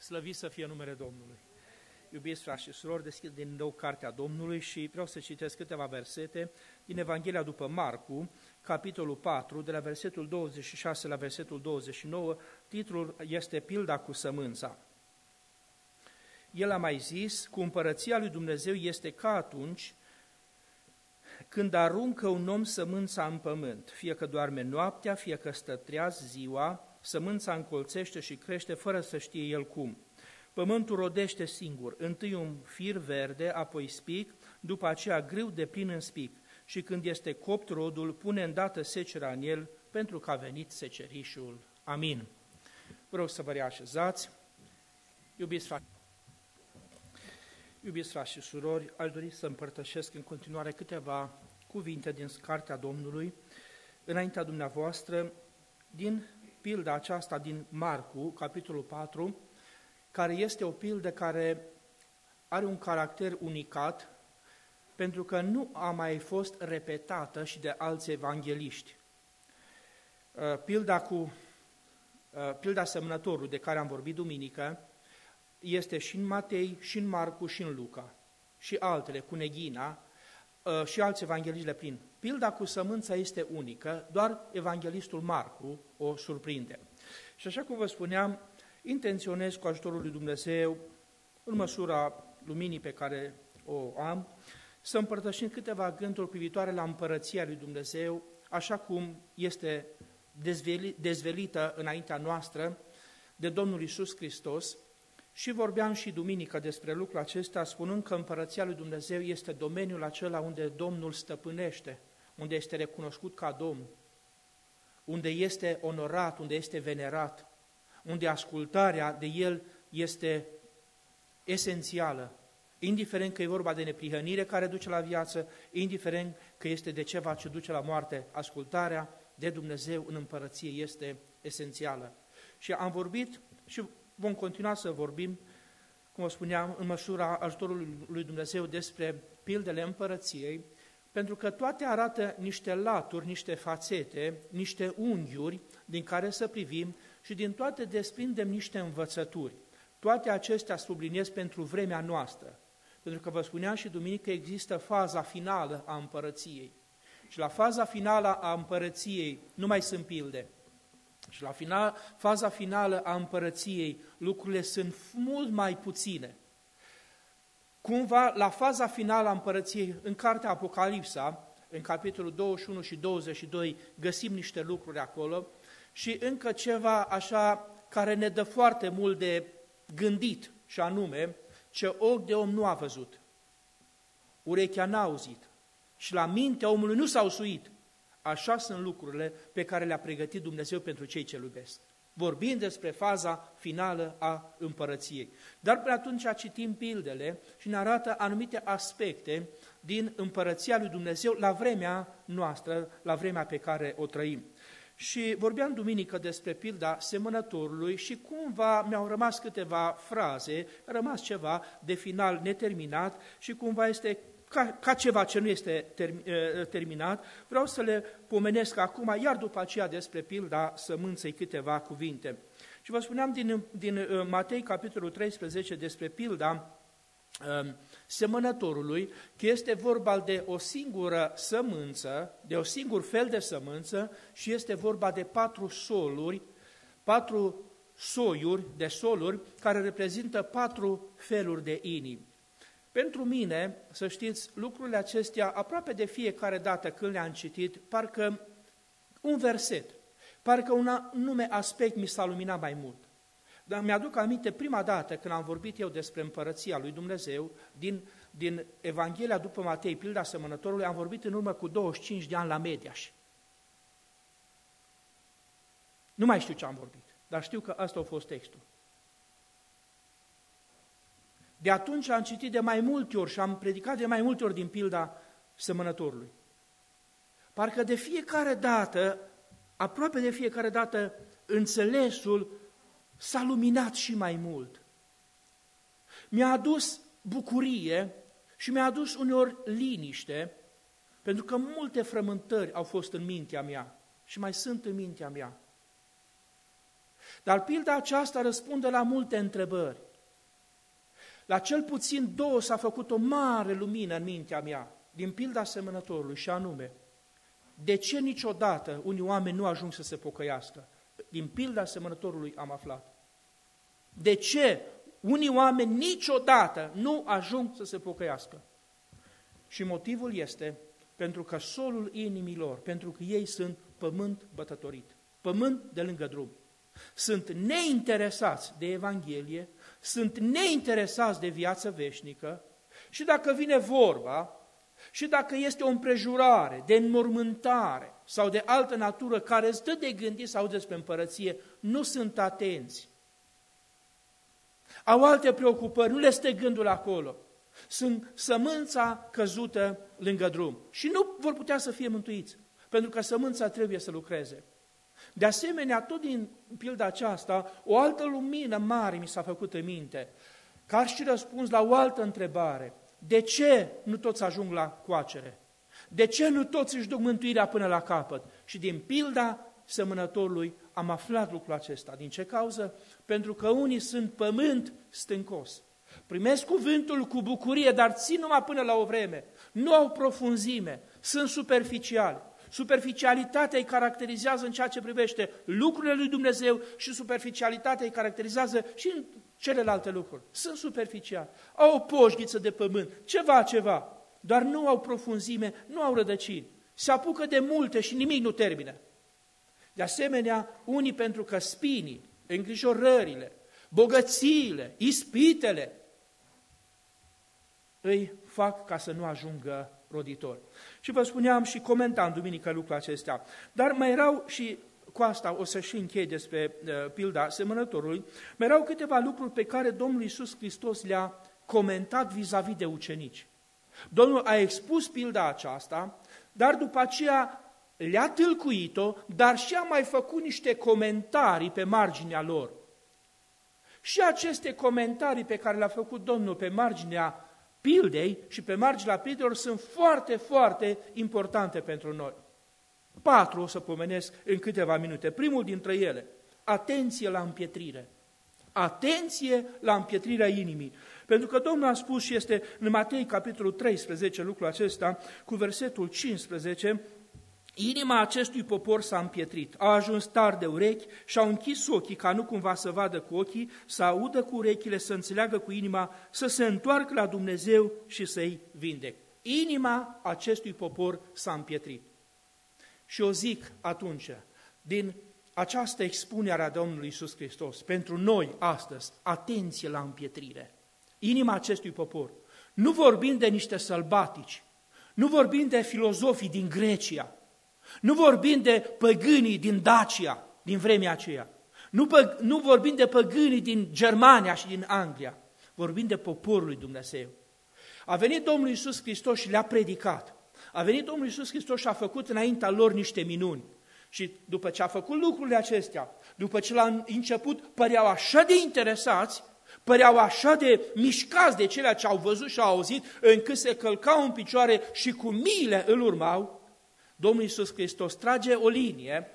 Slăvit să fie numele Domnului. Iubiți frați și surori, deschid din nou cartea Domnului și vreau să citesc câteva versete din Evanghelia după Marcu, capitolul 4, de la versetul 26 la versetul 29, titlul este Pilda cu sămânța. El a mai zis, cu împărăția lui Dumnezeu este ca atunci când aruncă un om sămânța în pământ, fie că doarme noaptea, fie că stă treaz ziua, sămânța încolțește și crește fără să știe el cum. Pământul rodește singur, întâi un fir verde, apoi spic, după aceea grâu de plin în spic. Și când este copt rodul, pune îndată secerea în el, pentru că a venit secerișul. Amin. Vă rog să vă reașezați. Iubiți frați și surori, aș dori să împărtășesc în continuare câteva cuvinte din Cartea Domnului înaintea dumneavoastră, din pilda aceasta din Marcu, capitolul 4, care este o pildă care are un caracter unicat, pentru că nu a mai fost repetată și de alți evangeliști. Pilda semănătorului de care am vorbit duminică este și în Matei, și în Marcu, și în Luca, și altele, cu Neghina, și alți evangheliști le prind. Pilda cu sămânța este unică, doar evanghelistul Marcu o surprinde. Și așa cum vă spuneam, intenționez cu ajutorul lui Dumnezeu, în măsura luminii pe care o am, să împărtășim câteva gânduri privitoare la împărăția lui Dumnezeu, așa cum este dezvelită înaintea noastră de Domnul Iisus Hristos. Și vorbeam și duminică despre lucrul acesta, spunând că împărăția lui Dumnezeu este domeniul acela unde Domnul stăpânește, unde este recunoscut ca Domn, unde este onorat, unde este venerat, unde ascultarea de El este esențială, indiferent că e vorba de neprihănire care duce la viață, indiferent că este de ceva ce duce la moarte, ascultarea de Dumnezeu în împărăție este esențială. Și am vorbit și vom continua să vorbim, cum o spuneam, în măsura ajutorului lui Dumnezeu despre pildele împărăției, pentru că toate arată niște laturi, niște fațete, niște unghiuri din care să privim și din toate desprindem niște învățături. Toate acestea subliniez pentru vremea noastră, pentru că vă spuneam și duminică există faza finală a împărăției. Și la faza finală a împărăției nu mai sunt pilde. Și la faza finală a împărăției lucrurile sunt mult mai puține. Cumva, la faza finală a împărăției, în cartea Apocalipsa, în capitolul 21 și 22, găsim niște lucruri acolo și încă ceva așa care ne dă foarte mult de gândit, și anume, ce ochi de om nu a văzut, urechea n-a auzit și la mintea omului nu s-au suit. Așa sunt lucrurile pe care le-a pregătit Dumnezeu pentru cei ce-L iubesc. Vorbim despre faza finală a împărăției. Dar până atunci citim pildele și ne arată anumite aspecte din împărăția lui Dumnezeu la vremea noastră, la vremea pe care o trăim. Și vorbeam duminică despre pilda semănătorului și cumva mi-au rămas câteva fraze, a rămas ceva de final neterminat și cumva este ca ceva ce nu este terminat, vreau să le pomenesc acum, iar după aceea despre pilda sămânței câteva cuvinte. Și vă spuneam din Matei, capitolul 13, despre pilda semănătorului, că este vorba de o singură sămânță, de un singur fel de sămânță și este vorba de 4 soluri, 4 soiuri de soluri care reprezintă 4 feluri de inimi. Pentru mine, să știți, lucrurile acestea, aproape de fiecare dată când le-am citit, parcă un verset, parcă un anume aspect mi s-a luminat mai mult. Dar mi-aduc aminte prima dată când am vorbit eu despre împărăția lui Dumnezeu, din Evanghelia după Matei, pilda semănătorului, am vorbit în urmă cu 25 de ani la Mediaș. Nu mai știu ce am vorbit, dar știu că ăsta a fost textul. De atunci am citit de mai multe ori și am predicat de mai multe ori din pilda semănătorului. Parcă de fiecare dată, aproape de fiecare dată, înțelesul s-a luminat și mai mult. Mi-a adus bucurie și mi-a adus uneori liniște, pentru că multe frământări au fost în mintea mea și mai sunt în mintea mea. Dar pilda aceasta răspunde la multe întrebări. La cel puțin 2 s-a făcut o mare lumină în mintea mea, din pilda semănătorului, și anume, de ce niciodată unii oameni nu ajung să se pocăiască? Din pilda semănătorului am aflat. De ce unii oameni niciodată nu ajung să se pocăiască? Și motivul este pentru că solul inimilor, pentru că ei sunt pământ bătătorit, pământ de lângă drum. Sunt neinteresați de Evanghelie, sunt neinteresați de viață veșnică și dacă vine vorba, și dacă este o împrejurare de înmormântare sau de altă natură care îți dă de gândit sau despre împărăție, nu sunt atenți. Au alte preocupări, nu le stă gândul acolo. Sunt sămânța căzută lângă drum și nu vor putea să fie mântuiți, pentru că sămânța trebuie să lucreze. De asemenea, tot din pilda aceasta, o altă lumină mare mi s-a făcut în minte, ca și răspuns la o altă întrebare. De ce nu toți ajung la coacere? De ce nu toți își duc mântuirea până la capăt? Și din pilda semănătorului am aflat lucrul acesta. Din ce cauză? Pentru că unii sunt pământ stâncos. Primesc cuvântul cu bucurie, dar țin numai până la o vreme. Nu au profunzime, sunt superficiali. Superficialitatea îi caracterizează în ceea ce privește lucrurile lui Dumnezeu și superficialitatea îi caracterizează și în celelalte lucruri. Sunt superficiali, au o poșghiță de pământ, ceva, dar nu au profunzime, nu au rădăcini. Se apucă de multe și nimic nu termină. De asemenea, unii pentru că spinii, îngrijorările, bogățiile, ispitele, îi fac ca să nu ajungă roditori. Și vă spuneam și comentam duminică lucrul acestea, dar mai erau și, cu asta o să și închei despre pilda semănătorului, mai erau câteva lucruri pe care Domnul Iisus Hristos le-a comentat vis-a-vis de ucenici. Domnul a expus pilda aceasta, dar după aceea le-a tâlcuit-o, dar și a mai făcut niște comentarii pe marginea lor. Și aceste comentarii pe care le-a făcut Domnul pe marginea pildei și pe marginea pildelor sunt foarte, foarte importante pentru noi. 4 o să pomenesc în câteva minute. Primul dintre ele, atenție la împietrire. Atenție la împietrirea inimii. Pentru că Domnul a spus și este în Matei, capitolul 13, lucrul acesta, cu versetul 15, inima acestui popor s-a împietrit, au ajuns tari de urechi și au închis ochii ca nu cumva să vadă cu ochii, să audă cu urechile, să înțeleagă cu inima, să se întoarcă la Dumnezeu și să-i vindec. Inima acestui popor s-a împietrit. Și eu zic atunci, din această expunere a Domnului Iisus Hristos, pentru noi astăzi, atenție la împietrire. Inima acestui popor. Nu vorbim de niște sălbatici, nu vorbim de filozofii din Grecia, nu vorbim de păgânii din Dacia, din vremea aceea, nu vorbim de păgânii din Germania și din Anglia, vorbim de poporul lui Dumnezeu. A venit Domnul Iisus Hristos și le-a predicat. A venit Domnul Iisus Hristos și a făcut înaintea lor niște minuni. Și după ce a făcut lucrurile acestea, după ce l-a început, păreau așa de interesați, păreau așa de mișcați de ceea ce au văzut și au auzit, încât se călcau în picioare și cu miile îl urmau. Domnul Iisus Hristos trage o linie,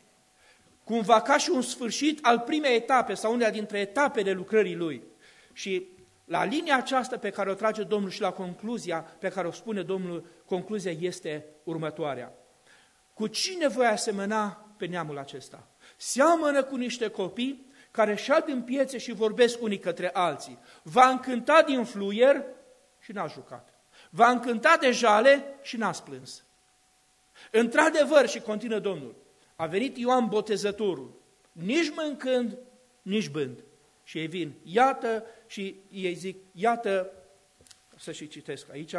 cumva ca și un sfârșit al primei etape sau una dintre etapele lucrării Lui. Și la linia aceasta pe care o trage Domnul și la concluzia pe care o spune Domnul, concluzia este următoarea. Cu cine voi asemăna pe neamul acesta? Seamănă cu niște copii care șad în piețe și vorbesc unii către alții. V-a încântat din fluier și n-a jucat. V-a încântat de jale și n-a plâns. Într-adevăr, și continuă Domnul, a venit Ioan Botezătorul, nici mâncând, nici bând. Și ei vin, iată, și ei zic, iată, să și citesc aici,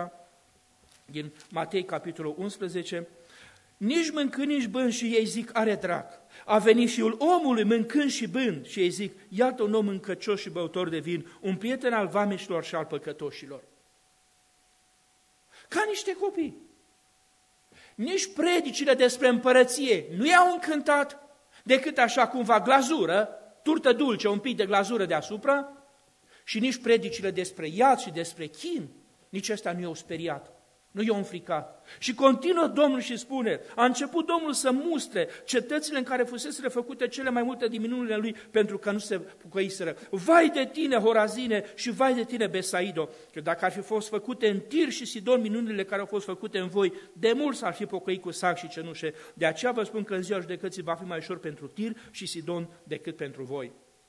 din Matei, capitolul 11, nici mâncând, nici bând, și ei zic, are drac. A venit Fiul omului mâncând și bând, și ei zic, iată un om încăcios și băutor de vin, un prieten al vameșilor și al păcătoșilor. Ca niște copii. Nici predicile despre împărăție nu i-au încântat, decât așa cumva glazură, turtă dulce, un pic de glazură deasupra, și nici predicile despre iad și despre chin, nici ăsta nu i-au speriat. nu i-a înfricat. Și continuă Domnul și spune, a început Domnul să mustre cetățile în care fusese făcute cele mai multe din minunile lui, pentru că nu se pocăiseră. Vai de tine, Horazine, și vai de tine, Besaido, că dacă ar fi fost făcute în Tir și Sidon minunile care au fost făcute în voi, de mult s-ar fi pocăit cu sac și cenușe. De aceea vă spun că în ziua judecății va fi mai ușor pentru Tir și Sidon decât pentru voi.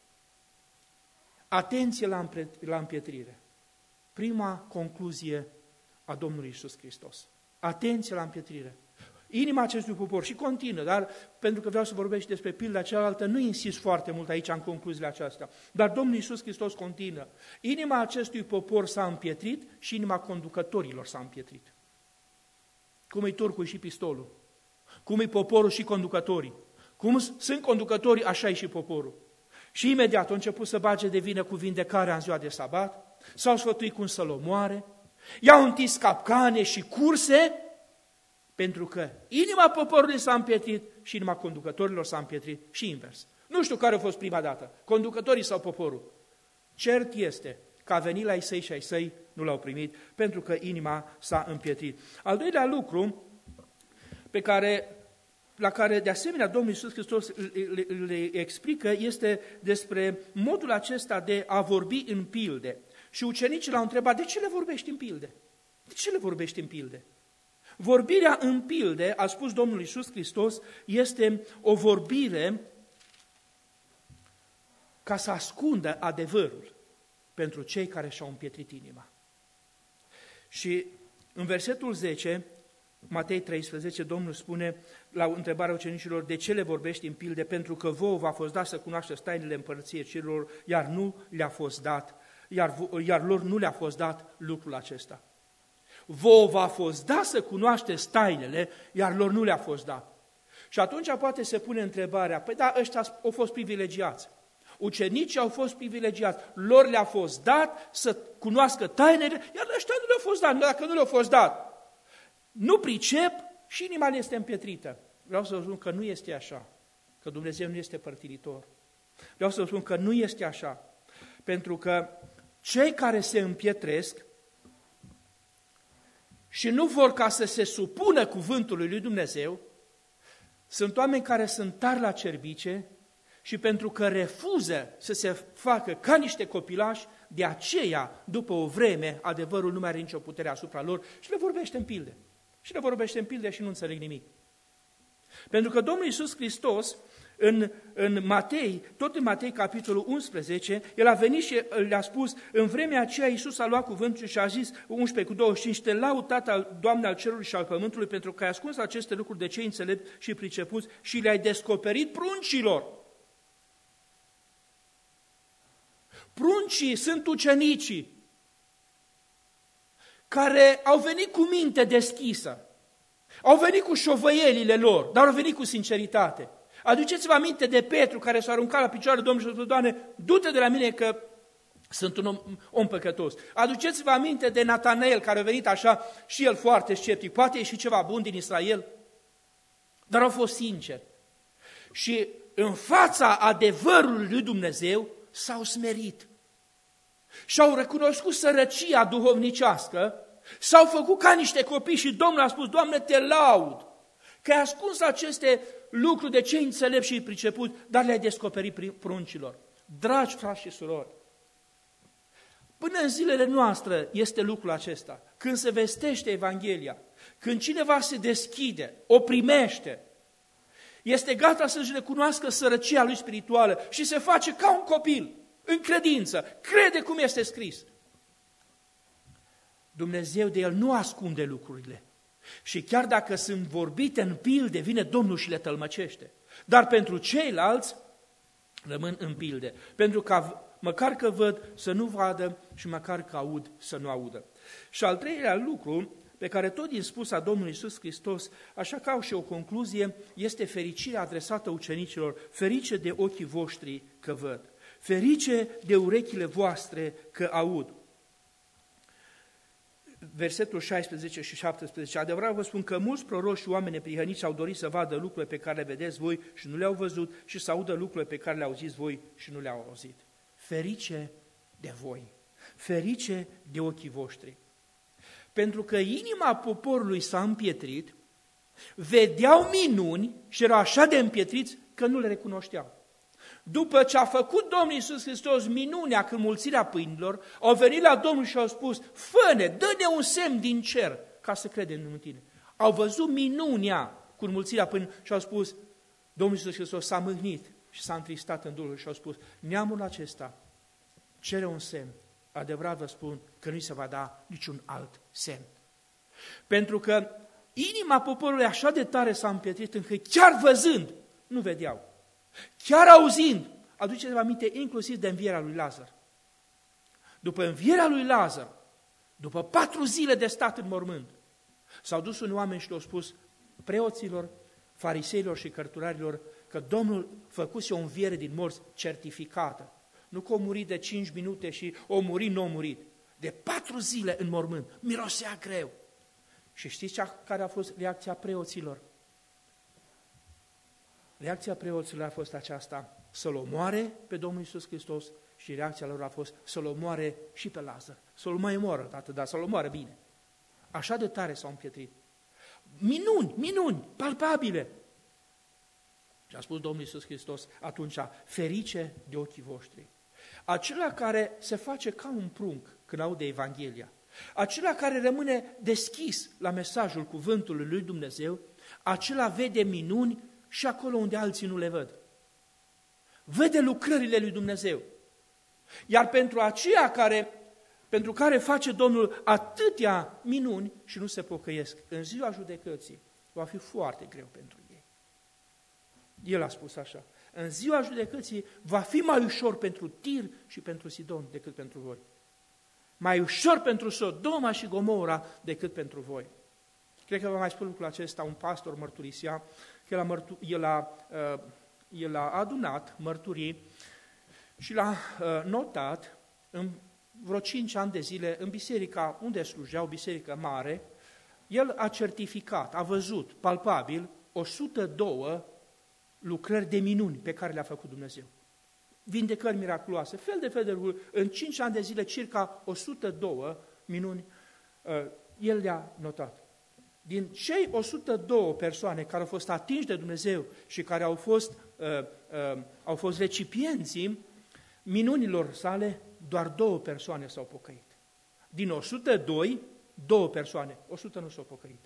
Atenție la împietrire. Prima concluzie a Domnului Iisus Hristos. Atenție la împietrire. Inima acestui popor și continuă, dar pentru că vreau să vorbesc și despre pilda cealaltă, nu insist foarte mult aici în concluziile acestea. Dar Domnul Iisus Hristos continuă. Inima acestui popor s-a împietrit și inima conducătorilor s-a împietrit. Cum e turcul și pistolul? Cum e poporul și conducătorii? Cum sunt conducătorii, așa e și poporul. Și imediat au început să bage de vină cu vindecarea în ziua de sabat, s-au sfătuit cum să-l omoare, i-au întins capcane și curse, pentru că inima poporului s-a împietrit și inima conducătorilor s-a împietrit și invers. Nu știu care a fost prima dată, conducătorii sau poporul. Cert este că a venit la ei săi și ai săi nu l-au primit, pentru că inima s-a împietrit. Al doilea lucru la care de asemenea Domnul Iisus Hristos le explică este despre modul acesta de a vorbi în pilde. Și ucenicii l-au întrebat, de ce le vorbești în pilde? De ce le vorbești în pilde? Vorbirea în pilde, a spus Domnul Iisus Hristos, este o vorbire ca să ascundă adevărul pentru cei care și-au împietrit inima. Și în versetul 10, Matei 13, Domnul spune la întrebarea ucenicilor, de ce le vorbești în pilde? Pentru că vouă v-a fost dat să cunoașteți tainele împărăției cerurilor, iar nu le-a fost dat, iar lor nu le-a fost dat lucrul acesta. Vouă v-a fost dat să cunoașteți tainele, iar lor nu le-a fost dat. Și atunci poate se pune întrebarea, păi da, ăștia au fost privilegiați. Ucenicii au fost privilegiați, lor le-a fost dat să cunoască tainele, iar ăștia nu le-au fost dat. Dacă nu le-au fost dat, nu pricep și inima le este împietrită. Vreau să vă spun că nu este așa, că Dumnezeu nu este părtinitor. Vreau să vă spun că nu este așa, pentru că cei care se împietresc și nu vor ca să se supună cuvântului lui Dumnezeu, sunt oameni care sunt tari la cerbice și pentru că refuză să se facă ca niște copilași, de aceea, după o vreme, adevărul nu mai are nicio putere asupra lor și le vorbește în pilde. Și le vorbește în pilde și nu înțeleg nimic. Pentru că Domnul Iisus Hristos, în Matei, tot în Matei, capitolul 11, El a venit și le-a spus, în vremea aceea Iisus a luat cuvântul și a zis, 11:25, te laud, Tată, Doamne al cerului și al pământului, pentru că ai ascuns aceste lucruri de cei înțelepți și pricepuți și le-ai descoperit pruncilor. Pruncii sunt ucenicii care au venit cu minte deschisă, au venit cu șovăielile lor, dar au venit cu sinceritate. Aduceți-vă aminte de Petru care s-a aruncat la picioarele Domnului și a spus, Doamne, du-te de la mine că sunt un om păcătos. Aduceți-vă aminte de Natanael care a venit așa și el foarte sceptic, poate ieși ceva bun din Israel, dar au fost sinceri. Și în fața adevărului lui Dumnezeu s-au smerit. Și-au recunoscut sărăcia duhovnicească, s-au făcut ca niște copii și Domnul a spus, Doamne, te laud, că ai ascuns aceste lucruri de cei înțelepți și priceput, dar le-ai descoperit pruncilor. Dragi frați și surori, până în zilele noastre este lucrul acesta. Când se vestește Evanghelia, când cineva se deschide, o primește, este gata să-și recunoască sărăcia lui spirituală și se face ca un copil, în credință, crede cum este scris. Dumnezeu de el nu ascunde lucrurile. Și chiar dacă sunt vorbite în pilde, vine Domnul și le tălmăcește. Dar pentru ceilalți rămân în pilde. Pentru că măcar că văd să nu vadă și măcar că aud să nu audă. Și al treilea lucru pe care tot din spusa Domnului Iisus Hristos, așa ca și o concluzie, este fericirea adresată ucenicilor, ferice de ochii voștri că văd, ferice de urechile voastre că aud. Versetul 16 și 17, adevărat vă spun că mulți proroși și oameni neprihăniți au dorit să vadă lucrurile pe care le vedeți voi și nu le-au văzut și să audă lucrurile pe care le auziți voi și nu le-au auzit. Ferice de voi, ferice de ochii voștri. pentru că inima poporului s-a împietrit, vedeau minuni și erau așa de împietriți că nu le recunoșteau. După ce a făcut Domnul Iisus Hristos minunea cu mulțirea pâinilor, au venit la Domnul și au spus: fă-ne, dă-ne un semn din cer ca să credem în tine. Au văzut minunea cu mulțirea pâinilor și au spus: Domnul Iisus Hristos s-a mâhnit și s-a întristat în Duhul și au spus: neamul acesta cere un semn. Adevărat vă spun că nu-i se va da niciun alt semn. Pentru că inima poporului așa de tare s-a împietrit încât chiar văzând nu vedeau. Chiar auzind, aduceți-vă aminte inclusiv de învierea lui Lazar. După învierea lui Lazar, după 4 zile de stat în mormânt, s-au dus unii oameni și le-au spus preoților, fariseilor și cărturarilor că Domnul făcuse o înviere din morți certificată. Nu că o murit de 5 minute și o murit, nu o murit. De 4 zile în mormânt, mirosea greu. Și știți care a fost reacția preoților? Reacția preoților a fost aceasta: să-L omoare pe Domnul Iisus Hristos, și reacția lor a fost să-L omoare și pe Lazar. Să-L mai omoară, tată, dar să-L omoare bine. Așa de tare s-au împietrit. Minuni, palpabile. Și a spus Domnul Iisus Hristos atunci: ferice de ochii voștri. Acela care se face ca un prunc când aude Evanghelia, acela care rămâne deschis la mesajul cuvântului lui Dumnezeu, acela vede minuni și acolo unde alții nu le văd. Vede lucrările lui Dumnezeu. Iar pentru aceia pentru care face Domnul atâtea minuni și nu se pocăiesc, în ziua judecății va fi foarte greu pentru ei. El a spus așa: în ziua judecății va fi mai ușor pentru Tir și pentru Sidon decât pentru voi. Mai ușor pentru Sodoma și Gomora decât pentru voi. Cred că vă mai spun lucrul acesta, un pastor mărturisea că el a adunat mărturii și l-a notat în vreo 5 ani de zile în biserica unde slujea, o biserică mare. El a certificat, a văzut palpabil 102 lucrări de minuni pe care le-a făcut Dumnezeu. Vindecări miraculoase, fel de lucruri. În 5 ani de zile, circa 102 minuni, el le-a notat. Din cei 102 persoane care au fost atinși de Dumnezeu și care au fost recipienții minunilor sale, doar 2 persoane s-au pocăit. Din 102, 2 persoane, 100 nu s-au pocăit.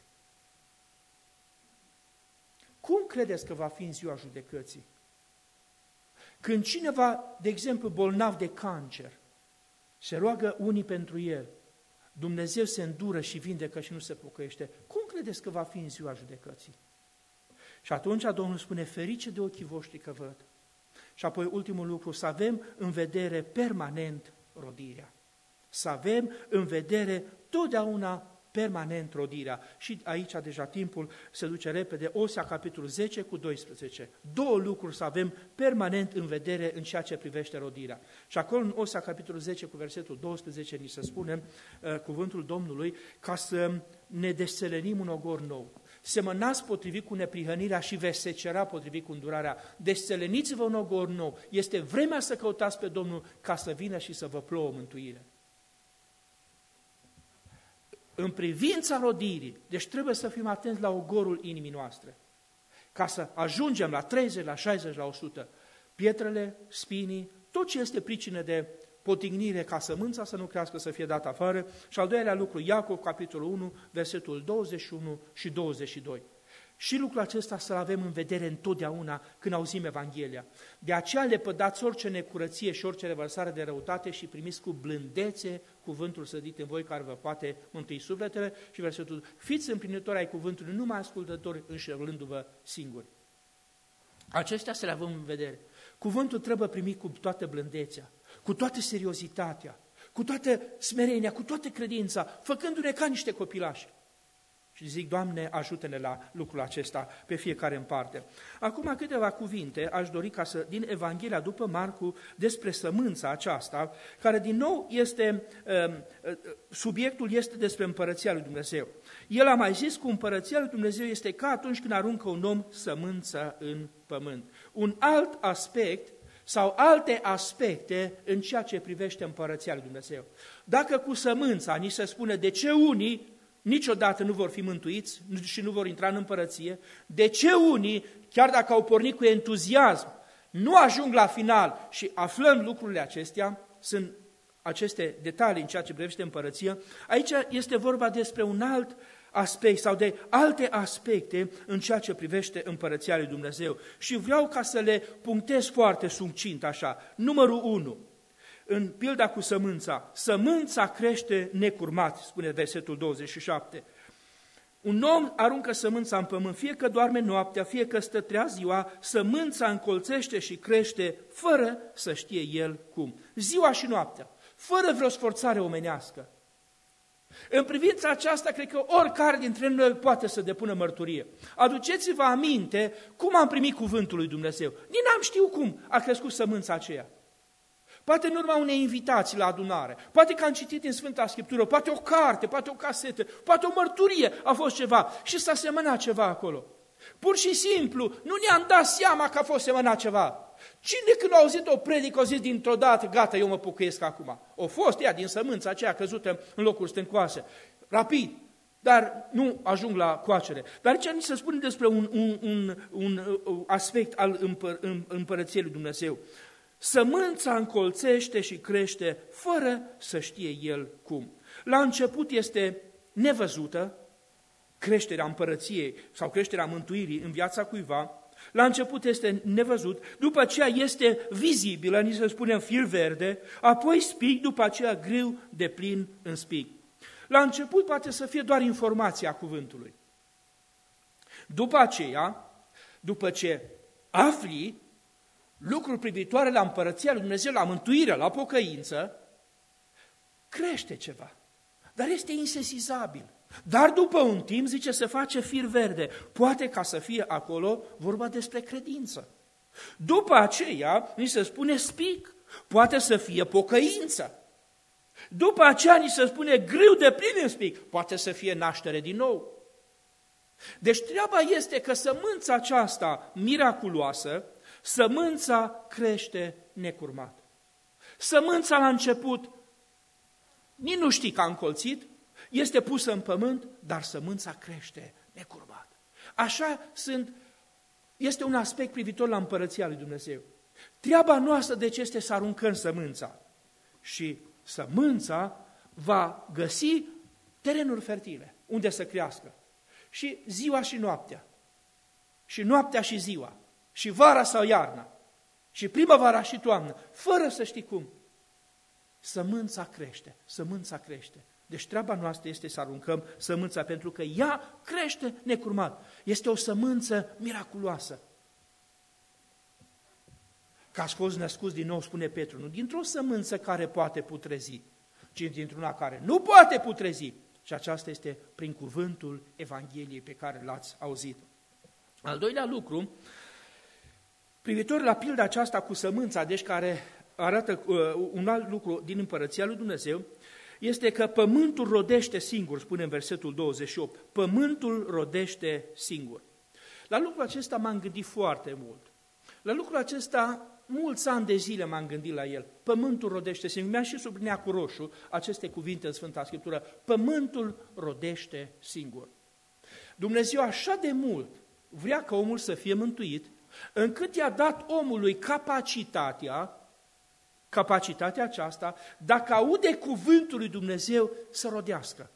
Cum credeți că va fi în ziua judecății? Când cineva, de exemplu, bolnav de cancer, se roagă unii pentru el, Dumnezeu se îndură și vindecă și nu se pocăiește, cum credeți că va fi în ziua judecății? Și atunci Domnul spune: ferice de ochii voștri că văd. Și apoi ultimul lucru, să avem în vedere permanent rodirea. Să avem în vedere totdeauna permanent rodirea. Și aici deja timpul se duce repede, Osea capitolul 10 cu 12. 2 lucruri să avem permanent în vedere în ceea ce privește rodirea. Și acolo în Osea capitolul 10 cu versetul 12 ni se spune cuvântul Domnului ca să ne desțelenim un ogor nou. Semănați potrivit cu neprihănirea și veți secera potrivit cu îndurarea. Desțeleniți-vă un ogor nou. Este vremea să căutați pe Domnul ca să vină și să vă plouă mântuire. În privința rodirii, deci trebuie să fim atenți la ogorul inimii noastre. Ca să ajungem la 30, la 60, la 100, pietrele, spinii, tot ce este pricină de potignire ca sămânța să nu crească, să fie dată afară. Și al doilea lucru, Iacov, capitolul 1, versetul 21 și 22. Și lucrul acesta să-l avem în vedere întotdeauna când auzim Evanghelia. De aceea lepădați orice necurăție și orice revărsare de răutate și primiți cu blândețe cuvântul sădit în voi care vă poate mântui sufletele. Și versetul: fiți împlinitori ai cuvântului, nu mai ascultători înșelându-vă singuri. Acestea să le avem în vedere. Cuvântul trebuie primit cu toată blândețea, cu toată seriozitatea, cu toată smerenia, cu toată credința, făcându-ne ca niște copilași. Și zic: Doamne, ajută-ne la lucrul acesta pe fiecare în parte. Acum câteva cuvinte aș dori din Evanghelia după Marcu despre sămânța aceasta, care din nou subiectul este despre împărăția lui Dumnezeu. El a mai zis că împărăția lui Dumnezeu este ca atunci când aruncă un om sămânță în pământ. Un alt aspect sau alte aspecte în ceea ce privește împărăția lui Dumnezeu. Dacă cu sămânța ni se spune de ce unii niciodată nu vor fi mântuiți și nu vor intra în împărăție? De ce unii, chiar dacă au pornit cu entuziasm, nu ajung la final? Și aflăm lucrurile acestea, sunt aceste detalii în ceea ce privește împărăția. Aici este vorba despre un alt aspect sau de alte aspecte în ceea ce privește împărăția lui Dumnezeu. Și vreau ca să le punctez foarte succint așa. Numărul 1, în pilda cu sămânța. Sămânța crește necurmat, spune versetul 27. Un om aruncă sămânța în pământ, fie că doarme noaptea, fie că stă treaz ziua, sămânța încolțește și crește fără să știe el cum. Ziua și noaptea, fără vreo sforțare omenească. În privința aceasta, cred că oricare dintre noi poate să depună mărturie. Aduceți-vă aminte cum am primit cuvântul lui Dumnezeu. Nici n-am știut cum a crescut sămânța aceea. Poate în urma unei invitații la adunare, poate că am citit în Sfânta Scriptură, poate o carte, poate o casetă, poate o mărturie a fost ceva și s-a semănat ceva acolo. Pur și simplu, nu ne-am dat seama că a fost semănat ceva. Cine când a auzit o predică, a zis dintr-o dată, gata, eu mă pocăiesc acum. O fost ea din sămânța aceea căzută în locuri stâncoase. Rapid, dar nu ajung la coacere. Dar aici ni se spune despre un aspect al împărăției lui Dumnezeu. Sămânța încolțește și crește fără să știe el cum. La început este nevăzută creșterea împărăției sau creșterea mântuirii în viața cuiva. La început este nevăzut, după aceea este vizibilă, ni se spune în fir verde, apoi spic, după aceea grâu de plin în spic. La început poate să fie doar informația cuvântului. După aceea, după ce afli lucruri privitoare la împărăția lui Dumnezeu, la mântuire, la pocăință, crește ceva, dar este insesizabil. Dar după un timp, zice, se face fir verde. Poate ca să fie acolo vorba despre credință. După aceea, ni se spune spic. Poate să fie pocăință. După aceea, ni se spune grâu de plin în spic. Poate să fie naștere din nou. Deci treaba este că sămânța aceasta miraculoasă, sămânța crește necurmat. Sămânța la început, nici nu știi că a încolțit, este pusă în pământ, dar sămânța crește necurmat. Așa este un aspect privitor la împărăția lui Dumnezeu. Treaba noastră deci este să aruncăm sămânța și sămânța va găsi terenuri fertile unde să crească. Și ziua și noaptea, și noaptea și ziua, și vara sau iarna, și primăvara și toamnă, fără să știi cum. Sămânța crește, sămânța crește. Deci treaba noastră este să aruncăm sămânța, pentru că ea crește necurmat. Este o sămânță miraculoasă. Că ați fost născuți din nou, spune Petru, nu dintr-o sămânță care poate putrezi, ci dintr-una care nu poate putrezi. Și aceasta este prin cuvântul Evangheliei pe care l-ați auzit. Al doilea lucru, privitor la pilda aceasta cu sămânța, deci care arată un alt lucru din împărăția lui Dumnezeu, este că pământul rodește singur, spune în versetul 28. Pământul rodește singur. La lucrul acesta m-am gândit foarte mult. La lucrul acesta, mulți ani de zile m-am gândit la el. Pământul rodește singur. Mi-am și subliniat cu roșu aceste cuvinte în Sfânta Scriptură. Pământul rodește singur. Dumnezeu așa de mult vrea ca omul să fie mântuit, încât i-a dat omului capacitatea aceasta, dacă aude cuvântul lui Dumnezeu, să rodească.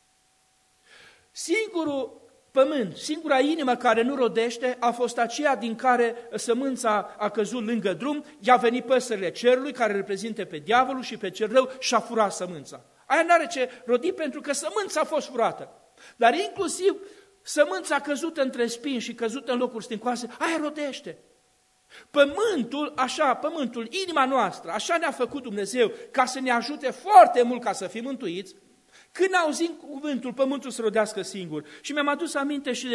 Singurul pământ, singura inimă care nu rodește a fost aceea din care sămânța a căzut lângă drum, i-a venit păsările cerului, care reprezintă pe diavolul și pe cel rău, și a furat sămânța. Aia n-are ce rodi pentru că sămânța a fost furată. Dar inclusiv sămânța căzută între spini și căzută în locuri stâncoase, aia rodește. Pământul, inima noastră, așa ne-a făcut Dumnezeu ca să ne ajute foarte mult ca să fim mântuiți. Când auzim cuvântul, pământul să rodească singur. Și mi-am adus aminte și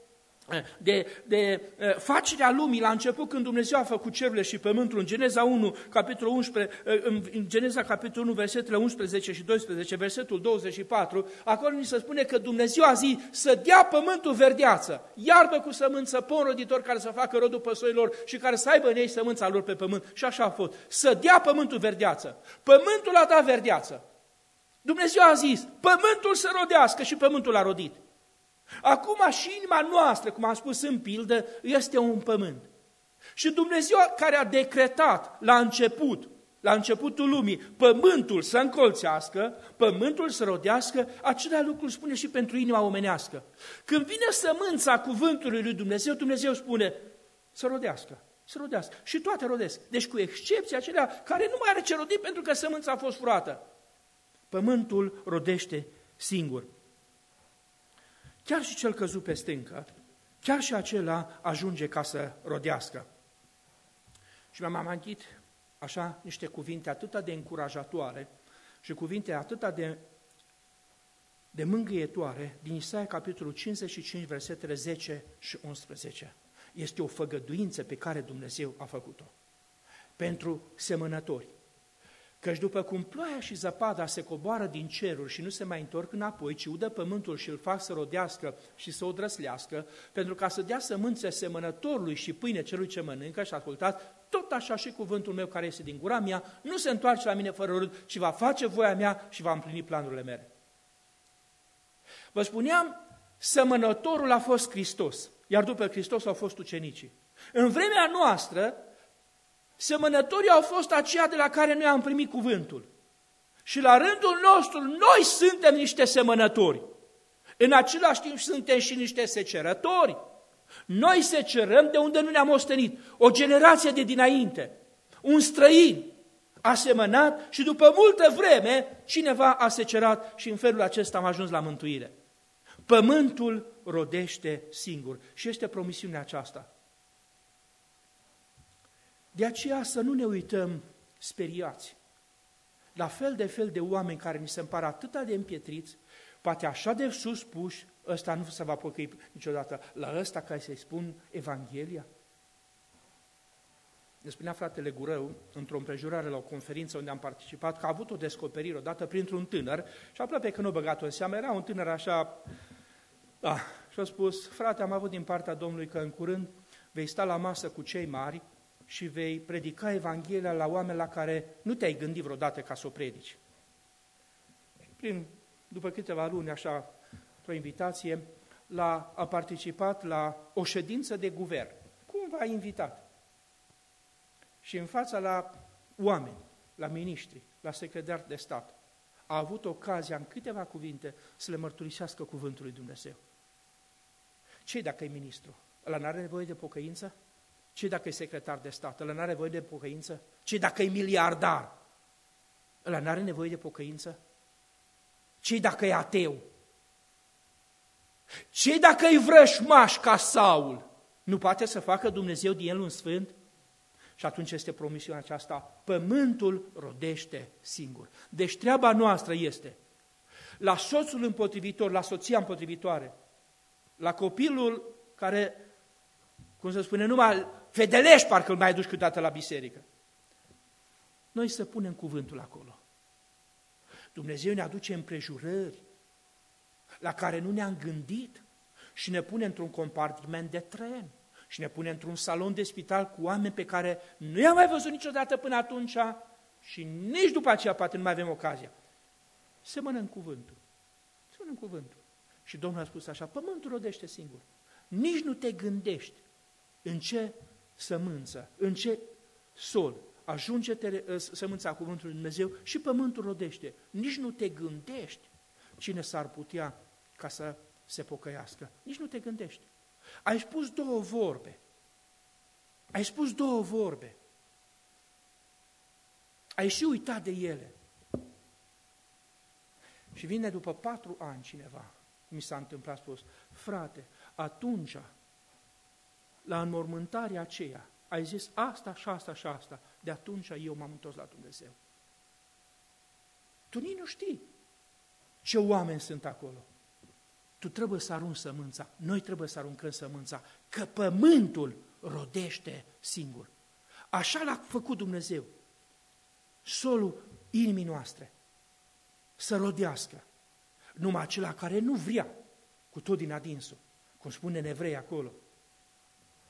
de facerea lumii la început, când Dumnezeu a făcut cerurile și pământul, în Geneza 1, capitolul 11, în Geneza capitolul 1, versetele 11 și 12, versetul 24, acolo ni se spune că Dumnezeu a zis să dea pământul verdeață, iarbă cu sămânță, pom roditor care să facă rodul păsărilor și care să aibă în ei sămânța lor pe pământ. Și așa a fost, să dea pământul verdeață. Pământul a dat verdeață. Dumnezeu a zis, pământul să rodească și pământul a rodit. Acum și inima noastră, cum am spus în pildă, este un pământ. Și Dumnezeu care a decretat la începutul lumii, pământul să încolțească, pământul să rodească, același lucru spune și pentru inima omenească. Când vine sămânța cuvântului lui Dumnezeu, Dumnezeu spune să rodească, să rodească. Și toate rodesc. Deci cu excepția acelea care nu mai are ce rodi pentru că sămânța a fost furată. Pământul rodește singur. Chiar și cel căzut pe stâncă, chiar și acela ajunge ca să rodească. Și mi-am amintit așa niște cuvinte atât de încurajatoare și cuvinte atât de mângâietoare din Isaia, capitolul 55, versetele 10 și 11. Este o făgăduință pe care Dumnezeu a făcut-o pentru semănători. Căci după cum ploaia și zăpada se coboară din ceruri și nu se mai întorc înapoi, ci udă pământul și îl fac să rodească și să o drăslească, pentru ca să dea sămânțe semănătorului și pâine celui ce mănâncă, și ascultați, tot așa și cuvântul meu care este din gura mea nu se întoarce la mine fără râd, ci va face voia mea și va împlini planurile mele. Vă spuneam, semănătorul a fost Hristos, iar după Hristos au fost ucenicii. În vremea noastră, semănătorii au fost aceia de la care noi am primit cuvântul. Și la rândul nostru, noi suntem niște semănători. În același timp suntem și niște secerători. Noi secerăm de unde nu ne-am ostenit. O generație de dinainte, un străin a semănat și după multă vreme cineva a secerat și în felul acesta am ajuns la mântuire. Pământul rodește singur și este promisiunea aceasta. De aceea să nu ne uităm speriați la fel de oameni care ni se împar atât de împietriți, poate așa de sus puși, ăsta nu se va pocăi niciodată, la ăsta care să-i spun Evanghelia. Ne spunea fratele Gurău, într-o împrejurare la o conferință unde am participat, că a avut o descoperire odată printr-un tânăr și aproape că nu a băgat-o în seamă, era un tânăr așa, și a spus, frate, am avut din partea Domnului că în curând vei sta la masă cu cei mari și vei predica Evanghelia la oameni la care nu te-ai gândit vreodată ca să o predici. După câteva luni, așa, o invitație, a participat la o ședință de guvern. Cumva invitat. Și în fața la oameni, la miniștri, la secretari de stat, a avut ocazia în câteva cuvinte să le mărturisească cuvântul lui Dumnezeu. Ce dacă e ministru? Ăla n-are nevoie de pocăință? Ce dacă e secretar de stat? Ăla n-are nevoie de pocăință? Ce dacă e miliardar? Ăla n-are nevoie de pocăință? Ce dacă e ateu? Ce dacă e vrășmaș ca Saul? Nu poate să facă Dumnezeu din el un sfânt? Și atunci este promisiunea aceasta, pământul rodește singur. Deci treaba noastră este, la soțul împotrivitor, la soția împotrivitoare, la copilul care, cum se spune, numai fedelești parcă îl mai aduci câteodată la biserică. Noi să punem cuvântul acolo. Dumnezeu ne aduce împrejurări la care nu ne-am gândit și ne pune într-un compartiment de tren și ne pune într-un salon de spital cu oameni pe care nu i-am mai văzut niciodată până atunci și nici după aceea poate nu mai avem ocazia. Semănăm cuvântul. Semănăm cuvântul. Și Domnul a spus așa, pământul rodește singur. Nici nu te gândești în ce sămânță, în ce sol ajunge sămânța cuvântului Lui Dumnezeu și pământul rodește. Nici nu te gândești cine s-ar putea ca să se pocăiască. Nici nu te gândești. Ai spus două vorbe. Ai spus două vorbe. Ai și uitat de ele. Și vine după 4 ani cineva, mi s-a întâmplat, spus, frate, atunci, la înmormântarea aceea, ai zis asta și asta și asta, de atunci eu m-am întors la Dumnezeu. Tu nici nu știi ce oameni sunt acolo. Tu trebuie să arunci sămânța, noi trebuie să aruncăm sămânța, că pământul rodește singur. Așa l-a făcut Dumnezeu. Solul inimii noastre să rodească. Numai acela care nu vrea, cu tot din adinsul, cum spune în Evrei acolo,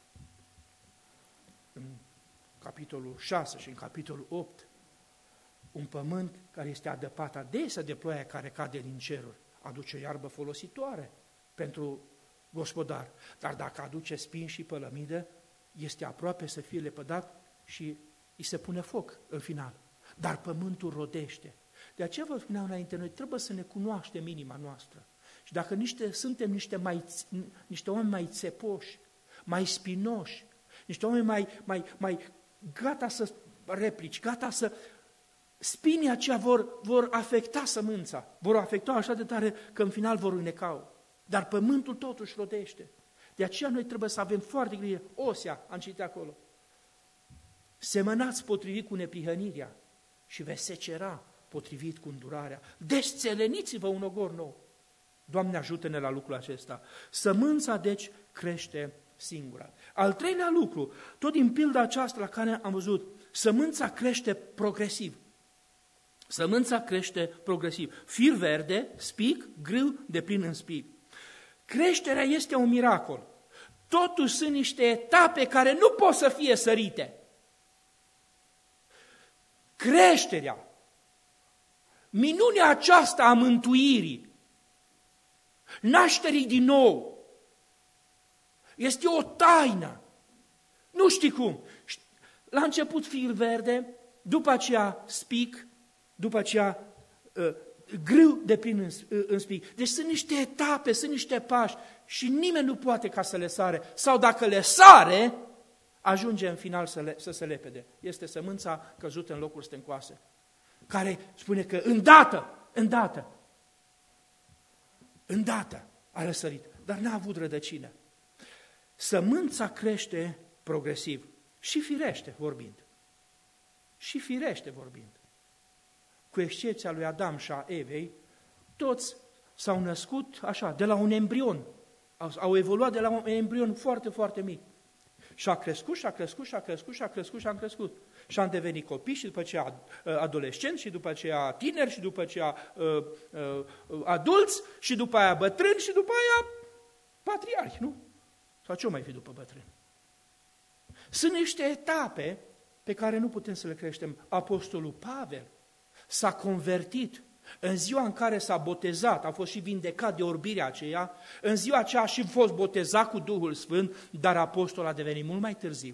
în capitolul 6 și în capitolul 8, Un pământ care este adăpat adesea de ploaia care cade din ceruri, aduce o iarbă folositoare pentru gospodar. Dar dacă aduce spini și pălămidă, este aproape să fie lepădat și îi se pune foc în final. Dar pământul rodește. De aceea vă spuneam înainte, noi trebuie să ne cunoaștem inima noastră. Și dacă suntem niște oameni mai țepoși, mai spinoși, niște oameni mai gata să replici, gata să... Spinii aceia vor afecta sămânța, vor afecta așa de tare că în final vor uneca-o. Dar pământul totuși rodește. De aceea noi trebuie să avem foarte grijă. Osea, am citit acolo. Semănați potrivit cu neprihănirea și veți secera potrivit cu îndurarea. Desțeleniți-vă un ogor nou. Doamne, ajută-ne la lucrul acesta. Sămânța, deci, crește singura. Al treilea lucru, tot din pilda aceasta la care am văzut, sămânța crește progresiv. Sămânța crește progresiv. Fir verde, spic, grâu, deplin în spic. Creșterea este un miracol. Totuși sunt niște etape care nu pot să fie sărite. Creșterea, minunea aceasta a mântuirii, nașterii din nou, este o taină. Nu știi cum. La început fir verde, după aceea spic, după aceea grâu de plin în spic. Deci sunt niște etape, sunt niște pași și nimeni nu poate ca să le sare. Sau dacă le sare, ajunge în final să se lepede. Este sămânța căzută în locuri stâncoase, care spune că îndată a răsărit, dar n-a avut rădăcină. Sămânța crește progresiv și firește vorbind. Cu excepția lui Adam și a Evei, toți s-au născut așa, de la un embrion. Au evoluat de la un embrion foarte, foarte mic. Și a crescut. Și am devenit copii și după aceea adolescenți și după aceea tineri și după aceea adulți și după aia bătrâni și după aia patriarhi, nu? Sau ce mai fi după bătrâni? Sunt niște etape pe care nu putem să le creștem. Apostolul Pavel s-a convertit în ziua în care s-a botezat, a fost și vindecat de orbirea aceea, în ziua aceea a și fost botezat cu Duhul Sfânt, dar apostol a devenit mult mai târziu.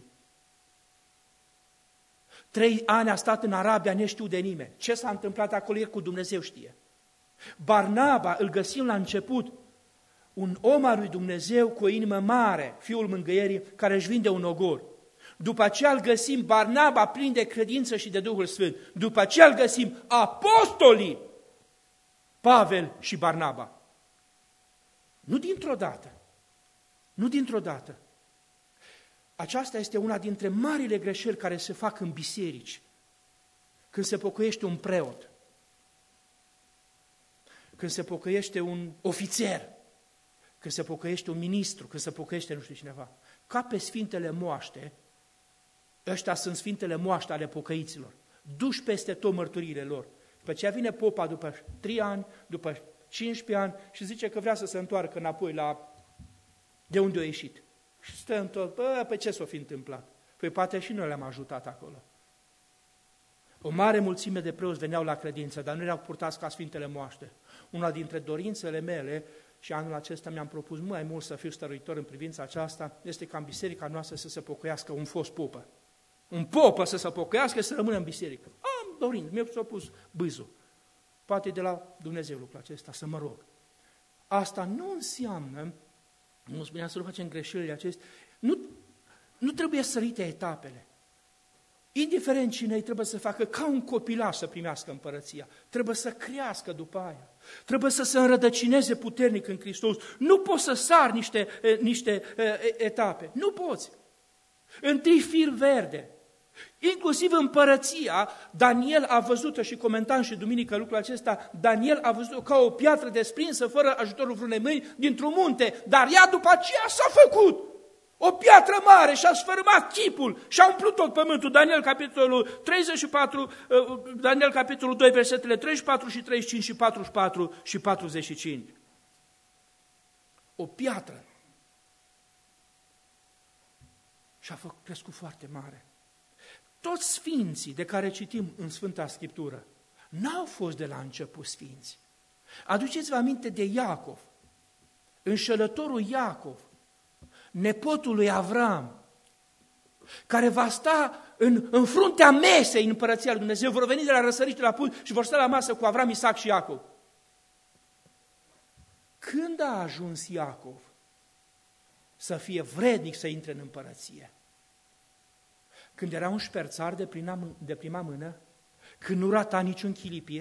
3 ani a stat în Arabia, nu știu de nimeni. Ce s-a întâmplat acolo, el cu Dumnezeu știe. Barnaba, îl găsim la început, un om al lui Dumnezeu cu o inimă mare, fiul mângâierii, care își vinde un ogor. După aceea îl găsim Barnaba plin de credință și de Duhul Sfânt. După aceea îl găsim apostolii Pavel și Barnaba. Nu dintr-o dată. Aceasta este una dintre marile greșeli care se fac în biserici. Când se pocăiește un preot, când se pocăiește un ofițer, când se pocăiește un ministru, când se pocăiește nu știu cineva. Ca pe Sfintele Moaște, ăștia sunt Sfintele Moaște ale pocăiților, duși peste tot mărturiile lor. După aceea vine popa după 3 ani, după 15 ani și zice că vrea să se întoarcă înapoi de unde a ieșit. Și stă în tot, pe ce s-o fi întâmplat? Păi poate și noi le-am ajutat acolo. O mare mulțime de preoți veneau la credință, dar nu erau purtați ca Sfintele Moaște. Una dintre dorințele mele, și anul acesta mi-am propus mai mult să fiu stăruitor în privința aceasta, este ca în biserica noastră să se pocăiască un fost popă. Un popă să se pocăiască, să rămână în biserică. Am dorință, mi-a propus bâzul. Poate de la Dumnezeu lucrul acesta, să mă rog. Asta nu înseamnă, nu spuneam să nu facem greșelile acestea, nu trebuie sărite etapele. Indiferent cine trebuie să facă ca un copilaș să primească împărăția, trebuie să crească după aia, trebuie să se înrădăcineze puternic în Hristos. Nu poți să sari niște etape, nu poți. Întâi fir verde, inclusiv împărăția, Daniel a văzut-o și comentam și duminică lucrul acesta, Daniel a văzut-o ca o piatră desprinsă fără ajutorul vreunei mâini dintr-un munte, dar ea după aceea s-a făcut. O piatră mare și-a sfărâmat chipul și-a umplut tot pământul. Daniel capitolul 34, Daniel capitolul 2, versetele 34 și 35 și 44 și 45. O piatră. Și a crescut foarte mare. toți sfinții de care citim în Sfânta Scriptură n-au fost de la început sfinți. Aduceți-vă aminte de Iacov, înșelătorul Iacov, nepotul lui Avram, care va sta în fruntea mesei în împărăția lui Dumnezeu, vor veni de la răsărit de la apus și vor sta la masă cu Avram, Isaac și Iacov. Când a ajuns Iacov să fie vrednic să intre în împărăție? Când era un șperțar de prima mână, când nu rata niciun chilipir,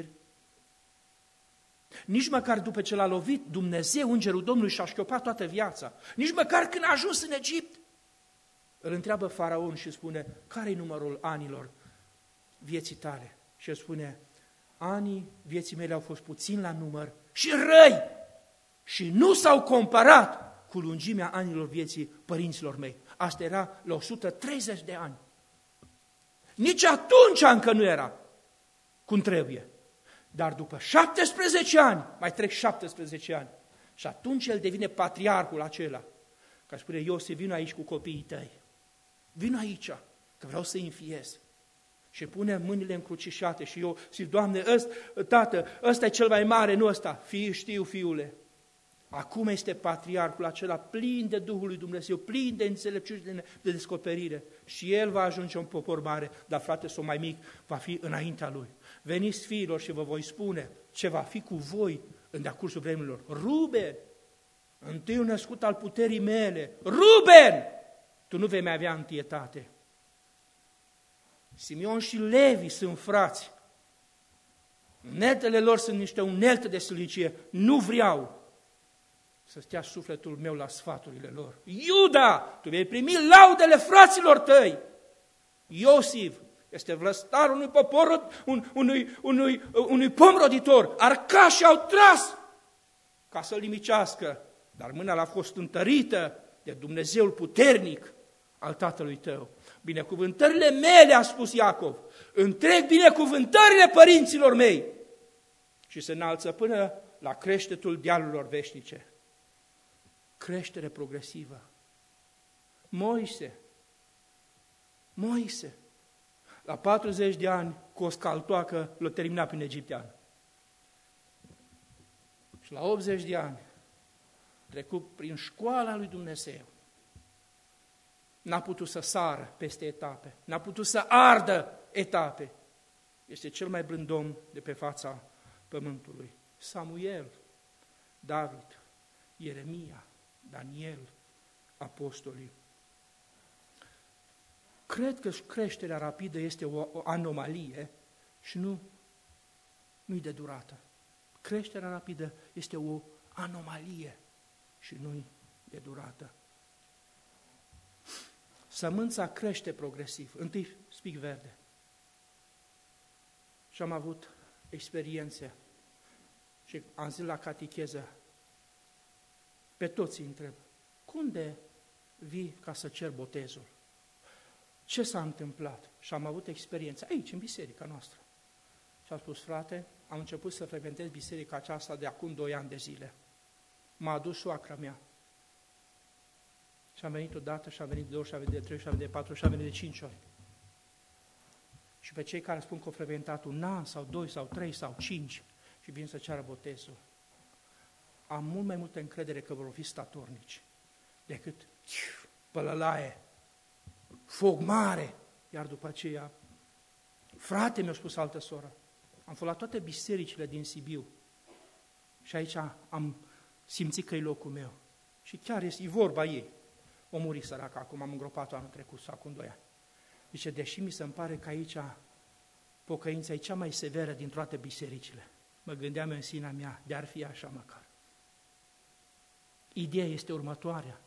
nici măcar după ce l-a lovit Dumnezeu, îngerul Domnului, și-a șchiopat toată viața, nici măcar când a ajuns în Egipt. Îl întreabă Faraon și spune, care-i numărul anilor vieții tale? Și el spune, anii vieții mele au fost puțin la număr și răi și nu s-au comparat cu lungimea anilor vieții părinților mei. Asta era la 130 de ani. Nici atunci încă nu era cum trebuie. Dar după 17 ani, mai trec 17 ani, și atunci el devine patriarhul acela, care spune, Iosif, vino aici cu copiii tăi. Vino aici, că vreau să-i înfiez. Și pune mâinile încrucișate și eu zic, Doamne, tată, ăsta e cel mai mare, nu ăsta. Știu, fiule. Acum este patriarhul acela plin de Duhul lui Dumnezeu, plin de înțelepciune, de descoperire. Și el va ajunge un popor mare, dar frate sau mai mic va fi înaintea lui. Veniți, fiilor, și vă voi spune ce va fi cu voi în decursul vremurilor. Ruben, întâiul născut al puterii mele, Ruben, tu nu vei mai avea întâietate. Simeon și Levi sunt frați. Uneltele lor sunt niște unelte de silicie. Nu vreau să stea sufletul meu la sfaturile lor. Iuda, tu vei primi laudele fraților tăi. Iosif este vlăstarul unui popor, unui pom roditor. Arcașii au tras ca să-l nimicească, dar mâna l-a fost întărită de Dumnezeul puternic al tatălui tău. Binecuvântările mele, a spus Iacov, întreg binecuvântările părinților mei și se înalță până la creștetul dealurilor veșnice. Creștere progresivă. Moise, la 40 de ani, cu o scaltoacă, l-a terminat prin egiptean. Și la 80 de ani, trecut prin școala lui Dumnezeu, n-a putut să sară peste etape, n-a putut să ardă etape. Este cel mai blând om de pe fața pământului. Samuel, David, Ieremia, Daniel, apostolii. Cred că creșterea rapidă este o anomalie și nu-i de durată. Creșterea rapidă este o anomalie și nu-i de durată. Sămânța crește progresiv. Întâi spic verde. Și am avut experiențe. Și am zis la catecheză, pe toți îi întreb, cum de vii ca să cer botezul? Ce s-a întâmplat? Și am avut experiență aici, în biserica noastră. Și am spus, frate, am început să frecventez biserica aceasta de acum 2 ani de zile. M-a adus soacra mea. Și am venit odată, și am venit de 2, și am venit de 3, și am venit de 4, și am venit de 5 ori. Și pe cei care spun că au frecventat 1 an, sau 2, sau 3, sau 5, și vin să ceară botezul, am mult mai multă încredere că vor fi statornici, decât pălălaie, foc mare. Iar după aceea, frate, mi-a spus altă soră, am fost la toate bisericile din Sibiu și aici am simțit că e locul meu. Și chiar e vorba ei. O muri săracă acum, am îngropat-o anul trecut sau acum 2 ani. Zice, deși mi se pare că aici pocăința e cea mai severă din toate bisericile, mă gândeam în sinea mea, de-ar fi așa măcar. Ideea este următoarea.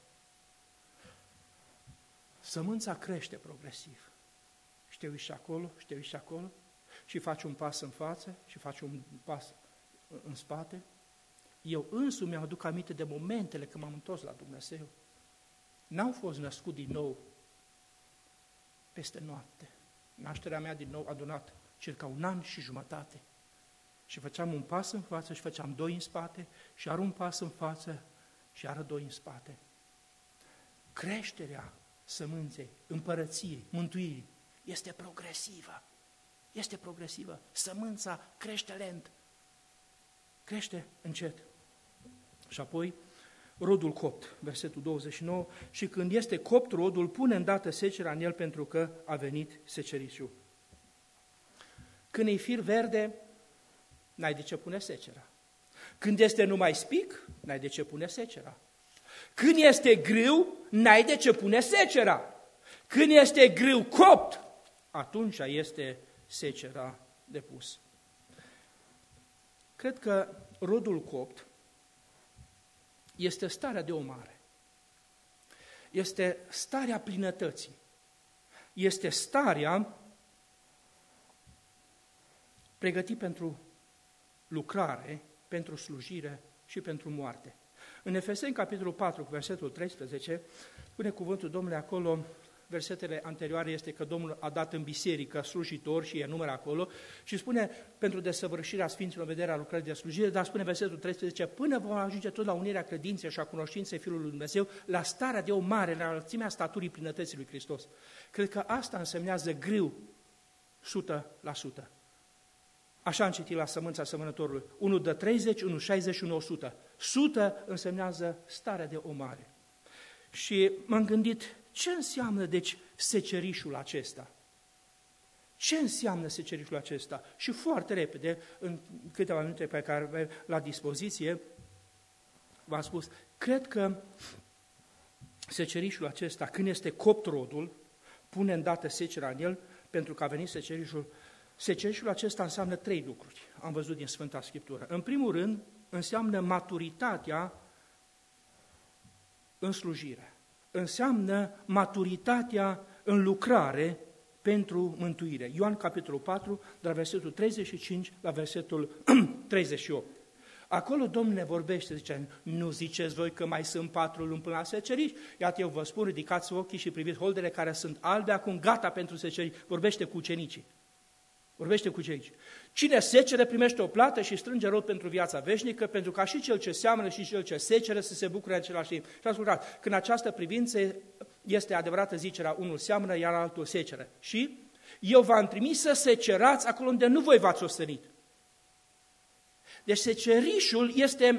Sămânța crește progresiv. Și te uiți și acolo, și te uiți și acolo, și faci un pas în față, și faci un pas în spate. Eu însumi mi-am aduc aminte de momentele când m-am întors la Dumnezeu. N-am fost născut din nou peste noapte. Nașterea mea din nou a adunat circa 1 an și jumătate. Și făceam un pas în față și făceam 2 în spate, și iar un pas în față și iar 2 în spate. Creșterea sămânței, împărăției, mântuirii, este progresivă. Este progresivă. Sămânța crește lent. Crește încet. Și apoi, rodul copt, versetul 29, și când este copt rodul, pune îndată secerea în el pentru că a venit secerișul. Când e fir verde, n-ai de ce pune secera. Când este numai spic, n-ai de ce pune secera. Când este grâu, n-ai de ce pune secera. Când este grâu copt, atunci este secera de pus. Cred că rodul copt este starea de omare. Este starea plinătății. Este starea pregătit pentru lucrare, pentru slujire și pentru moarte. În Efeseni, capitolul 4, cu versetul 13, spune cuvântul Domnului acolo, versetele anterioare este că Domnul a dat în biserică slujitori și enumără acolo și spune pentru desăvârșirea Sfinților în vederea lucrării de slujire, dar spune versetul 13, până vom ajunge tot la unirea credinței și a cunoștinței Fiului lui Dumnezeu, la starea de o mare, la înălțimea staturii plinătății lui Hristos. Cred că asta însemnează grâu 100%. Așa am citit la sămânța semănătorului. Unul dă 30, unul 60 și unul 100. 100 însemnează starea de o mare. Și m-am gândit, ce înseamnă deci secerișul acesta? Ce înseamnă secerișul acesta? Și foarte repede, în câteva minute pe care la dispoziție, v-am spus, cred că secerișul acesta, când este copt rodul, pune îndată secerea în el, pentru că a venit secerișul. Secerișul acesta înseamnă 3 lucruri, am văzut din Sfânta Scriptură. În primul rând, înseamnă maturitatea în slujire. Înseamnă maturitatea în lucrare pentru mântuire. Ioan, capitolul 4, de la versetul 35 la versetul 38. Acolo Domnul ne vorbește, zice, nu ziceți voi că mai sunt 4 luni până la seceriș? Iată, eu vă spun, ridicați ochii și priviți holdele care sunt albe acum, gata pentru seceriș. Vorbește cu ucenicii. Vorbește cu cei. Cine secere primește o plată și strânge rod pentru viața veșnică, pentru ca și cel ce seamănă și cel ce secere să se bucure în același timp. Și ascultați, când această privință este adevărată zicerea, unul seamănă, iar altul secere. Și eu v-am trimis să secerați acolo unde nu voi v-ați ostenit. Deci secerișul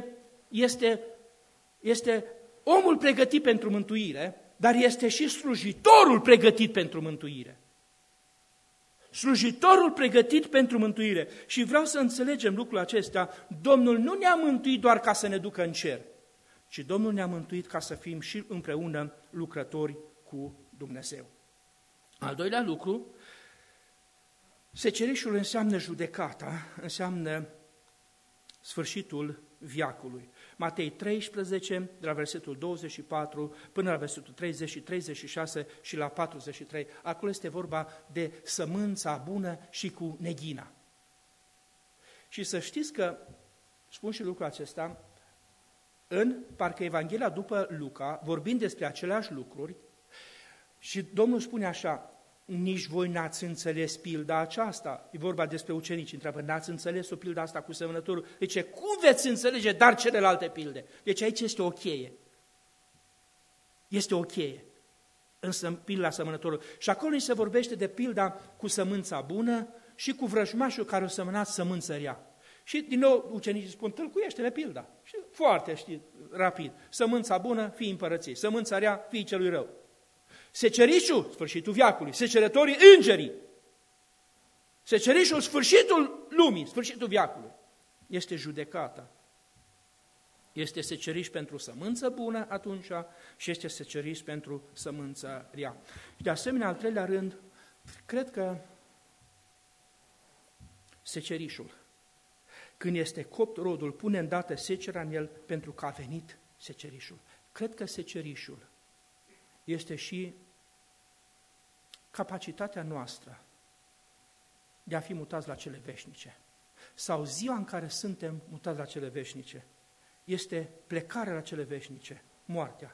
este omul pregătit pentru mântuire, dar este și slujitorul pregătit pentru mântuire. Slujitorul pregătit pentru mântuire. Și vreau să înțelegem lucrul acesta. Domnul nu ne-a mântuit doar ca să ne ducă în cer, ci Domnul ne-a mântuit ca să fim și împreună lucrători cu Dumnezeu. Al doilea lucru, secerișul înseamnă judecata, înseamnă sfârșitul veacului. Matei 13, de la versetul 24 până la versetul 30 și 36 și la 43. Acolo este vorba de sămânța bună și cu neghina. Și să știți că, spun și lucrul acesta, în parcă Evanghelia după Luca, vorbind despre aceleași lucruri, și Domnul spune așa, nici voi n-ați înțeles pilda aceasta. E vorba despre ucenici, întreabă, n-ați înțeles o pilda asta cu semănătorul? Deci, cum veți înțelege, dar celelalte pilde? Deci aici este o cheie. Este o cheie. Însă pilda semănătorului. Și acolo se vorbește de pilda cu sămânța bună și cu vrăjmașul care o sămânat sămânță rea. Și din nou ucenicii spun, tâlcuiește-le pilda. Și foarte, rapid. Sămânța bună, fii împărăției. Sămânța rea, fii celui rău. Secerișul, sfârșitul veacului, secerătorii, îngerii. Secerișul, sfârșitul lumii, sfârșitul veacului. Este judecata. Este seceriș pentru sămânță bună atunci și este seceriș pentru sămânță rea. Și de asemenea, al treilea rând, cred că secerișul, când este copt rodul, pune îndată secerea în el pentru că a venit secerișul. Cred că secerișul este și capacitatea noastră de a fi mutați la cele veșnice. Sau ziua în care suntem mutați la cele veșnice. Este plecarea la cele veșnice, moartea.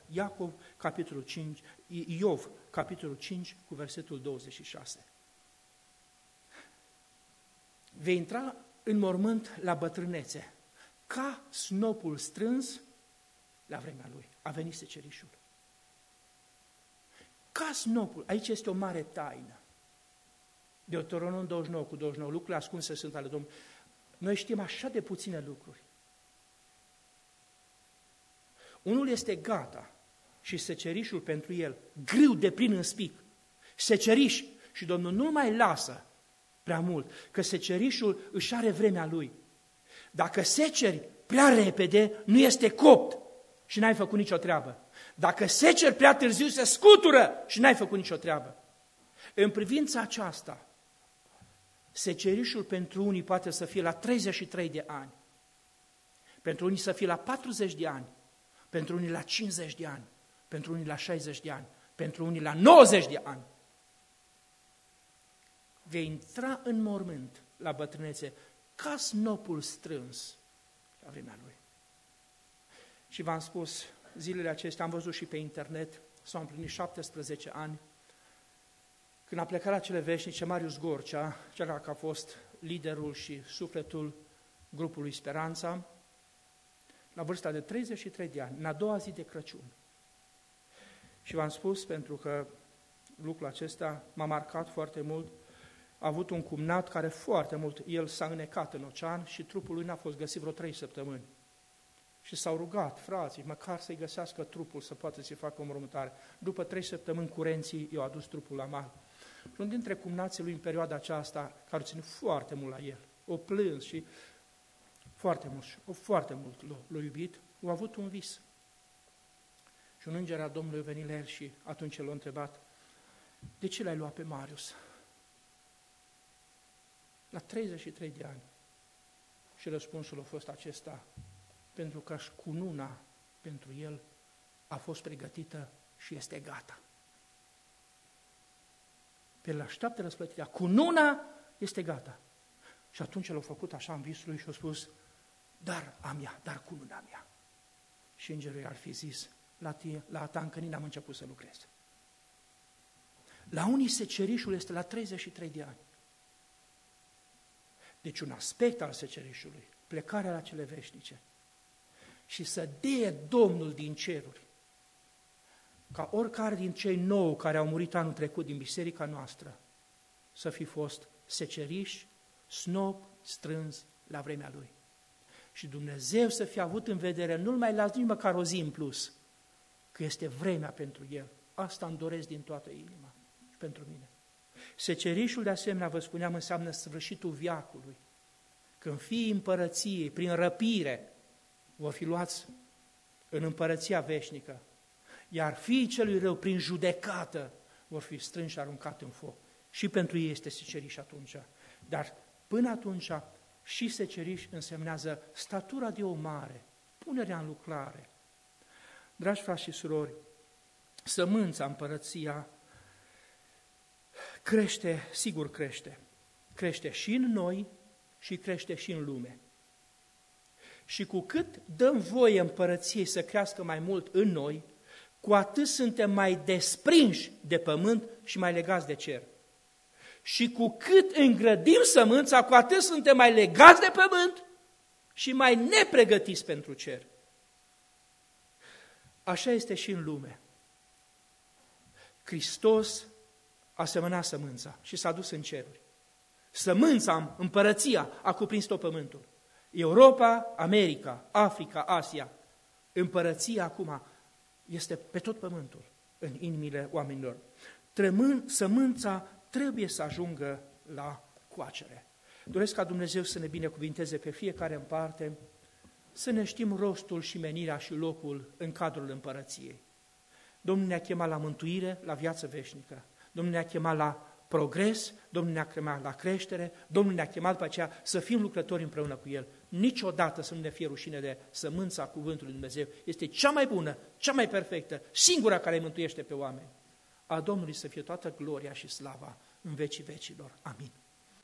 Iov, capitolul 5, cu versetul 26. Vei intra în mormânt la bătrânețe, ca snopul strâns la vremea lui. A venit secerișul. Ca snopul, aici este o mare taină. Deuteronom 29:29, lucrurile ascunse sunt ale Domnului. Noi știm așa de puține lucruri. Unul este gata și secerișul pentru el, grâu de plin în spic. Seceriș și Domnul nu mai lasă prea mult, că secerișul își are vremea lui. Dacă seceri prea repede, nu este copt și n-ai făcut nicio treabă. Dacă seceri prea târziu, se scutură și n-ai făcut nicio treabă. În privința aceasta, secerișul pentru unii poate să fie la 33 de ani, pentru unii să fie la 40 de ani, pentru unii la 50 de ani, pentru unii la 60 de ani, pentru unii la 90 de ani. Vei intra în mormânt la bătrânețe ca snopul strâns la vremea lui. Și v-am spus, zilele acestea am văzut și pe internet, s-au împlinit 17 ani, când a plecat la cele veșnice Marius Gorcea, cel care a fost liderul și sufletul grupului Speranța, la vârsta de 33 de ani, în a doua zi de Crăciun. Și v-am spus, pentru că lucrul acesta m-a marcat foarte mult, a avut un cumnat care foarte mult, el s-a înecat în ocean și trupul lui n-a fost găsit vreo 3 săptămâni. Și s-au rugat frații, măcar să-i găsească trupul, să poată să-i facă o mormântare. După 3 săptămâni, curenții i-au adus trupul la mal. Și unul dintre cumnații lui în perioada aceasta, care a ținut foarte mult la el, o plâns și foarte mult l-a iubit, a avut un vis. Și un înger al Domnului a venit la el și atunci l-a întrebat, de ce l-ai luat pe Marius? La 33 de ani. Și răspunsul a fost acesta, pentru că cununa pentru el a fost pregătită și este gata. Pe el așteaptă răsplătirea. Cununa este gata. Și atunci l-a făcut așa în visul lui și a spus, dar a mea, dar cununa mea. Și îngerul ar fi zis, la ta încă n-am început să lucrez. La unii secerișul este la 33 de ani. Deci un aspect al secerișului, plecarea la cele veșnice. Și să dea Domnul din ceruri, ca oricare din cei 9 care au murit anul trecut din biserica noastră, să fi fost seceriși, snop, strâns la vremea lui. Și Dumnezeu să fie avut în vedere, nu-l mai las nici măcar o zi în plus, că este vremea pentru el. Asta îmi doresc din toată inima și pentru mine. Secerișul, de asemenea, vă spuneam, înseamnă sfârșitul veacului. Când fiii împărăției, prin răpire, vor fi luați în împărăția veșnică, iar fiii celui rău, prin judecată, vor fi strânși și aruncați în foc. Și pentru ei este seceriș atunci. Dar până atunci, și seceriș însemnează statura de om mare, punerea în lucrare. Dragi frați și surori, sămânța, împărăția, crește, sigur crește. Crește și în noi și crește și în lume. Și cu cât dăm voie împărăției să crească mai mult în noi, cu atât suntem mai desprinși de pământ și mai legați de cer. Și cu cât îngrădim sămânța, cu atât suntem mai legați de pământ și mai nepregătiți pentru cer. Așa este și în lume. Hristos a semănat sămânța și s-a dus în ceruri. Sămânța, împărăția, a cuprins tot pământul. Europa, America, Africa, Asia. Împărăția acum este pe tot pământul, în inimile oamenilor. Sămânța trebuie să ajungă la coacere. Doresc ca Dumnezeu să ne binecuvinteze pe fiecare în parte, să ne știm rostul și menirea și locul în cadrul împărăției. Domnul ne-a chemat la mântuire, la viață veșnică. Domnul ne-a chemat la progres, Domnul ne-a chemat la creștere, Domnul ne-a chemat după aceea să fim lucrători împreună cu El. Niciodată să nu ne fie rușine de sămânța cuvântului Dumnezeu. Este cea mai bună, cea mai perfectă, singura care îi mântuiește pe oameni. A Domnului să fie toată gloria și slava în vecii vecilor. Amin.